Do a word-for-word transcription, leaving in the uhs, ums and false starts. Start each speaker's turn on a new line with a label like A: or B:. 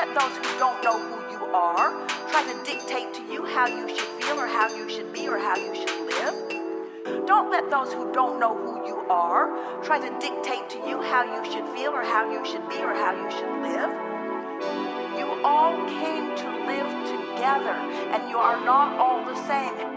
A: let those who don't know who you are try to dictate to you how you should feel or how you should be or how you should live. Don't let those who don't know who you are try to dictate to you how you should feel or how you should be or how you should live. You all came to live together, and you are not all the same.